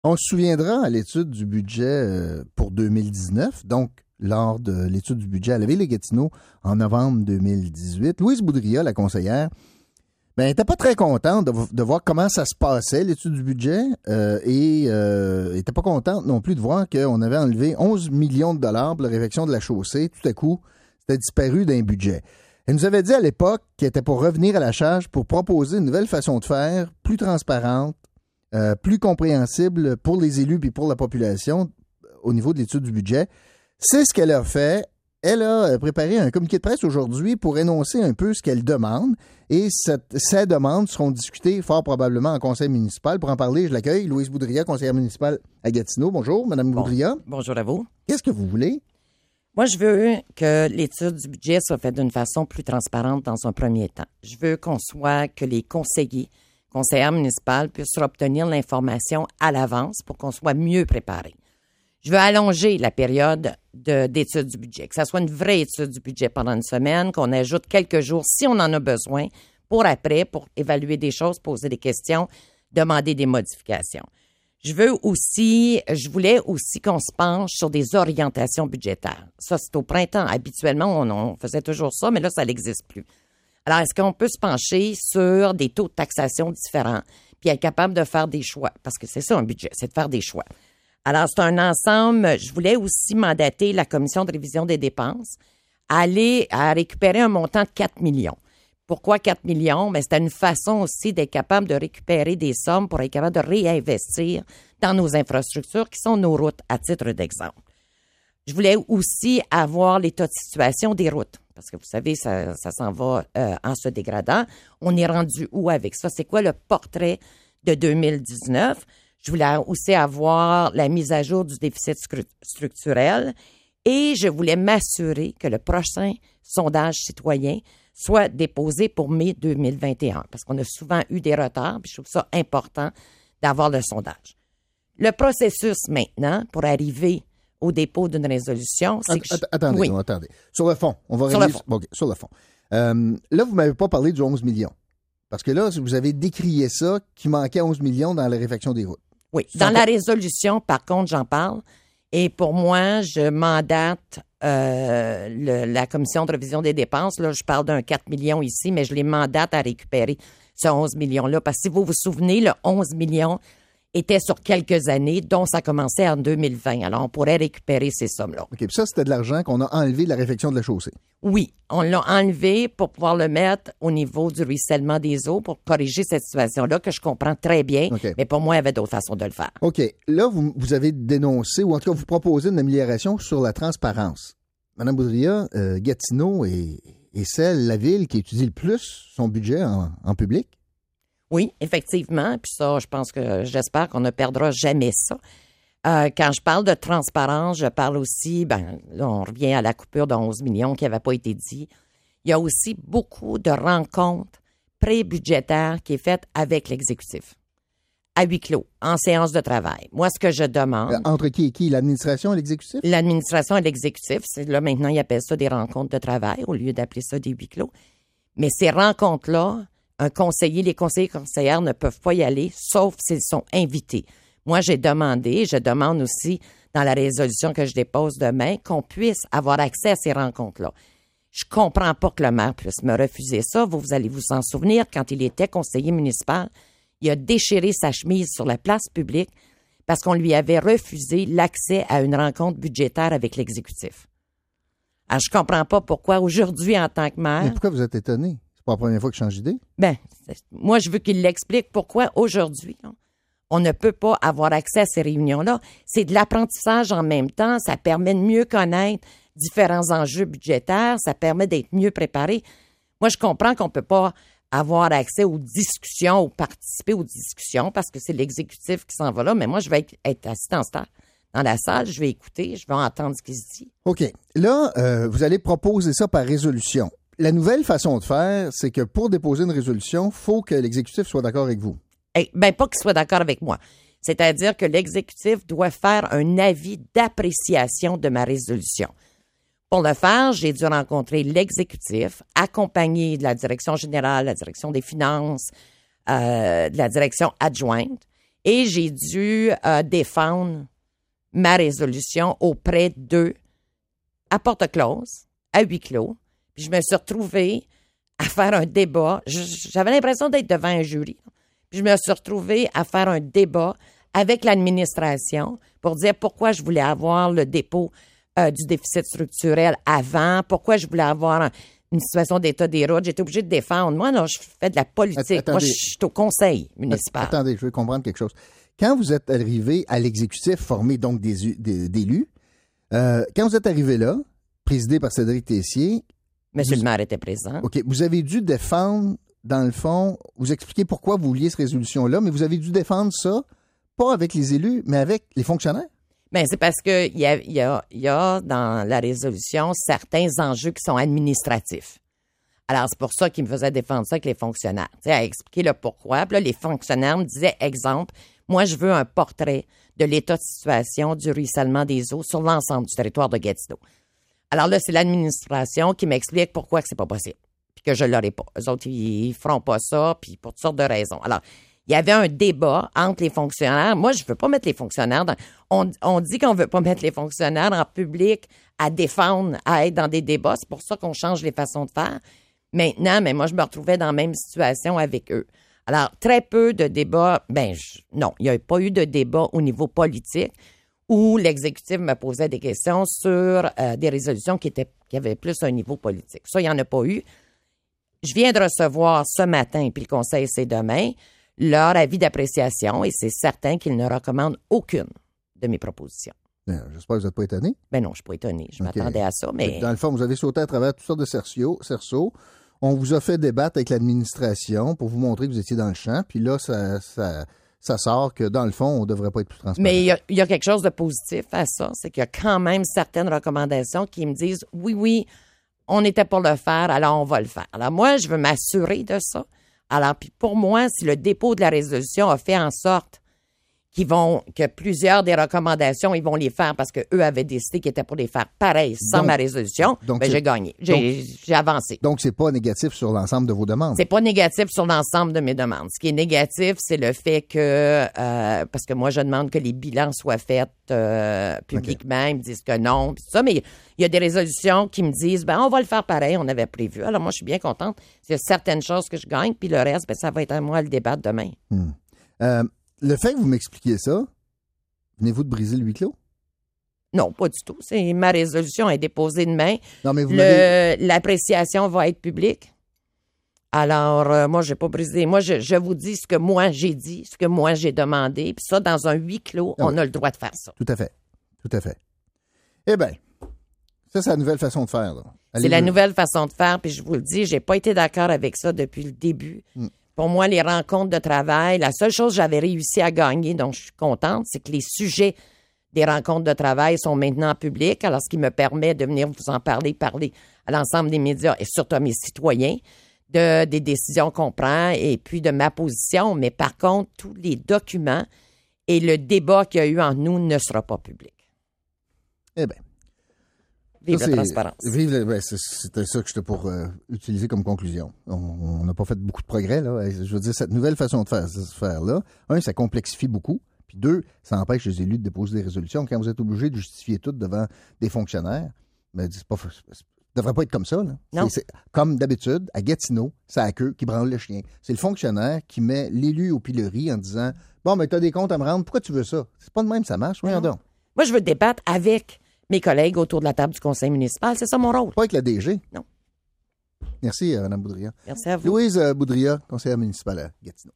On se souviendra à l'étude du budget pour 2019, donc lors de l'étude du budget à la Ville-et-Gatineau en novembre 2018, Louise Boudria, la conseillère, n'était pas très contente de voir comment ça se passait, l'étude du budget, et n'était pas contente non plus de voir qu'on avait enlevé 11 millions de dollars pour la réfection de la chaussée. Tout à coup, c'était disparu d'un budget. Elle nous avait dit à l'époque qu'elle était pour revenir à la charge pour proposer une nouvelle façon de faire, plus transparente, plus compréhensible pour les élus et pour la population au niveau de l'étude du budget. C'est ce qu'elle a fait. Elle a préparé un communiqué de presse aujourd'hui pour énoncer un peu ce qu'elle demande et ces demandes seront discutées fort probablement en conseil municipal. Pour en parler, je l'accueille, Louise Boudria, conseillère municipale à Gatineau. Bonjour, Mme Boudria. Bonjour à vous. Qu'est-ce que vous voulez? Moi, je veux que l'étude du budget soit faite d'une façon plus transparente dans un premier temps. Je veux que les conseillères municipales puissent obtenir l'information à l'avance pour qu'on soit mieux préparés. Je veux allonger la période d'étude du budget, que ça soit une vraie étude du budget pendant une semaine, qu'on ajoute quelques jours si on en a besoin pour évaluer des choses, poser des questions, demander des modifications. Je voulais aussi qu'on se penche sur des orientations budgétaires. Ça, c'est au printemps. Habituellement, on faisait toujours ça, mais là, ça n'existe plus. Alors, est-ce qu'on peut se pencher sur des taux de taxation différents puis être capable de faire des choix? Parce que c'est ça, un budget, c'est de faire des choix. Alors, c'est un ensemble. Je voulais aussi mandater la commission de révision des dépenses à récupérer un montant de 4 millions. Pourquoi 4 millions? Mais c'était une façon aussi d'être capable de récupérer des sommes pour être capable de réinvestir dans nos infrastructures qui sont nos routes, à titre d'exemple. Je voulais aussi avoir l'état de situation des routes. Parce que vous savez, ça s'en va en se dégradant. On est rendu où avec ça? C'est quoi le portrait de 2019? Je voulais aussi avoir la mise à jour du déficit structurel et je voulais m'assurer que le prochain sondage citoyen soit déposé pour mai 2021 parce qu'on a souvent eu des retards puis je trouve ça important d'avoir le sondage. Le processus maintenant pour arriver au dépôt d'une résolution, c'est que... Attendez. Sur le fond, on va réviser... Sur le fond. Là, vous ne m'avez pas parlé du 11 millions. Parce que là, vous avez décrié ça, qu'il manquait 11 millions dans la réfection des routes. Oui. Dans la résolution, par contre, j'en parle. Et pour moi, je mandate la commission de révision des dépenses. Là, je parle d'un 4 millions ici, mais je les mandate à récupérer ce 11 millions-là. Parce que si vous vous souvenez, le 11 millions était sur quelques années, dont ça commençait en 2020. Alors, on pourrait récupérer ces sommes-là. OK. Puis ça, c'était de l'argent qu'on a enlevé de la réfection de la chaussée. Oui. On l'a enlevé pour pouvoir le mettre au niveau du ruissellement des eaux pour corriger cette situation-là que je comprends très bien. Okay. Mais pour moi, il y avait d'autres façons de le faire. OK. Là, vous avez dénoncé, ou en tout cas, vous proposez une amélioration sur la transparence. Mme Boudria, Gatineau est la ville qui étudie le plus son budget en public? Oui, effectivement. Puis ça, j'espère qu'on ne perdra jamais ça. Quand je parle de transparence, je parle aussi, là, on revient à la coupure de 11 millions qui n'avait pas été dit. Il y a aussi beaucoup de rencontres pré-budgétaires qui est faite avec l'exécutif, à huis clos, en séance de travail. Moi, ce que je demande... Entre qui et qui? L'administration et l'exécutif? L'administration et l'exécutif. Là, maintenant, ils appellent ça des rencontres de travail au lieu d'appeler ça des huis clos. Mais ces rencontres-là, les conseillers et conseillères ne peuvent pas y aller, sauf s'ils sont invités. Moi, je demande aussi dans la résolution que je dépose demain, qu'on puisse avoir accès à ces rencontres-là. Je comprends pas que le maire puisse me refuser ça. Vous allez vous en souvenir, quand il était conseiller municipal, il a déchiré sa chemise sur la place publique parce qu'on lui avait refusé l'accès à une rencontre budgétaire avec l'exécutif. Alors, je comprends pas pourquoi aujourd'hui, en tant que maire... Mais pourquoi vous êtes étonné? C'est pas la première fois qu'il change d'idée? Moi, je veux qu'il l'explique pourquoi aujourd'hui, on ne peut pas avoir accès à ces réunions-là. C'est de l'apprentissage en même temps. Ça permet de mieux connaître différents enjeux budgétaires. Ça permet d'être mieux préparé. Moi, je comprends qu'on ne peut pas avoir accès aux discussions ou participer aux discussions parce que c'est l'exécutif qui s'en va là. Mais moi, je vais être assis dans la salle. Je vais écouter. Je vais entendre ce qui se dit. OK. Là, vous allez proposer ça par résolution. La nouvelle façon de faire, c'est que pour déposer une résolution, il faut que l'exécutif soit d'accord avec vous. Pas qu'il soit d'accord avec moi. C'est-à-dire que l'exécutif doit faire un avis d'appréciation de ma résolution. Pour le faire, j'ai dû rencontrer l'exécutif, accompagné de la direction générale, la direction des finances, de la direction adjointe. Et j'ai dû défendre ma résolution auprès d'eux à porte close, à huis clos. Puis je me suis retrouvée à faire un débat. J'avais l'impression d'être devant un jury. Puis je me suis retrouvée à faire un débat avec l'administration pour dire pourquoi je voulais avoir le dépôt du déficit structurel avant, pourquoi je voulais avoir une situation d'état des routes. J'étais obligée de défendre. Moi, non, je fais de la politique. Attendez. Moi, je suis au conseil municipal. Attendez, je veux comprendre quelque chose. Quand vous êtes arrivé à l'exécutif formé donc d'élus, quand vous êtes arrivé là, présidé par Cédric Tessier... Monsieur le maire était présent. OK. Vous avez dû défendre, dans le fond, vous expliquer pourquoi vous vouliez cette résolution-là, mais vous avez dû défendre ça, pas avec les élus, mais avec les fonctionnaires? Bien, c'est parce qu'il y a dans la résolution certains enjeux qui sont administratifs. Alors, c'est pour ça qu'ils me faisaient défendre ça avec les fonctionnaires. Tu sais, à expliquer le pourquoi. Puis là, les fonctionnaires me disaient, exemple, moi, je veux un portrait de l'état de situation du ruissellement des eaux sur l'ensemble du territoire de Gatineau. Alors là, c'est l'administration qui m'explique pourquoi que c'est pas possible, puis que je l'aurai pas. Eux autres, ils feront pas ça, puis pour toutes sortes de raisons. Alors, il y avait un débat entre les fonctionnaires. Moi, je veux pas mettre les fonctionnaires dans... On dit qu'on veut pas mettre les fonctionnaires en public à défendre, à être dans des débats. C'est pour ça qu'on change les façons de faire. Maintenant, mais moi, je me retrouvais dans la même situation avec eux. Alors, très peu de débats. Non, il n'y a pas eu de débat au niveau politique où l'exécutif me posait des questions sur des résolutions qui avaient plus un niveau politique. Ça, il n'y en a pas eu. Je viens de recevoir ce matin, puis le conseil, c'est demain, leur avis d'appréciation, et c'est certain qu'ils ne recommandent aucune de mes propositions. Bien, j'espère que vous n'êtes pas étonné. Ben non, je ne suis pas étonné. Je m'attendais à ça, mais... Dans le fond, vous avez sauté à travers toutes sortes de cerceaux. On vous a fait débattre avec l'administration pour vous montrer que vous étiez dans le champ, puis là, ça sort que, dans le fond, on ne devrait pas être plus transparent. Mais il y a quelque chose de positif à ça, c'est qu'il y a quand même certaines recommandations qui me disent « Oui, on était pour le faire, alors on va le faire. » Alors moi, je veux m'assurer de ça. Alors, puis pour moi, si le dépôt de la résolution a fait en sorte que plusieurs des recommandations, ils vont les faire parce qu'eux avaient décidé qu'ils étaient pour les faire pareil sans ma résolution, j'ai gagné. J'ai avancé. Donc, c'est pas négatif sur l'ensemble de vos demandes? C'est pas négatif sur l'ensemble de mes demandes. Ce qui est négatif, c'est le fait que, parce que moi, je demande que les bilans soient faits publiquement. Ils me disent que non, puis tout ça. Mais il y a des résolutions qui me disent, on va le faire pareil, on avait prévu. Alors, moi, je suis bien contente. Il y a certaines choses que je gagne, puis le reste, ça va être à moi à le débattre demain. Le fait que vous m'expliquiez ça, venez-vous de briser le huis clos? Non, pas du tout. Ma résolution est déposée demain. Non, mais l'appréciation va être publique. Alors, moi, je n'ai pas brisé. Moi, je vous dis ce que moi j'ai dit, ce que moi j'ai demandé. Puis ça, dans un huis clos, on a le droit de faire ça. Tout à fait. Eh bien, ça, c'est la nouvelle façon de faire. Là. C'est la nouvelle façon de faire. Puis je vous le dis, j'ai pas été d'accord avec ça depuis le début. Pour moi, les rencontres de travail, la seule chose que j'avais réussi à gagner, dont je suis contente, c'est que les sujets des rencontres de travail sont maintenant publics, alors ce qui me permet de venir vous en parler à l'ensemble des médias et surtout à mes citoyens des décisions qu'on prend et puis de ma position. Mais par contre, tous les documents et le débat qu'il y a eu entre nous ne sera pas public. Eh bien. Vive la transparence. C'était ça que j'étais pour utiliser comme conclusion. On n'a pas fait beaucoup de progrès, là. Je veux dire, cette nouvelle façon de faire-là, ça complexifie beaucoup. Puis 2, ça empêche les élus de déposer des résolutions. Quand vous êtes obligé de justifier tout devant des fonctionnaires, ça ne devrait pas être comme ça, là. Non. C'est comme d'habitude, à Gatineau, c'est à queue qui branle le chien. C'est le fonctionnaire qui met l'élu au pilori en disant « Bon, mais tu as des comptes à me rendre, pourquoi tu veux ça? » C'est pas de même, ça marche. Voyons donc. Moi, je veux débattre avec mes collègues autour de la table du conseil municipal. C'est ça mon rôle. Pas avec la DG. Non. Merci, Mme Boudria. Merci à vous. Louise Boudria, conseillère municipale à Gatineau.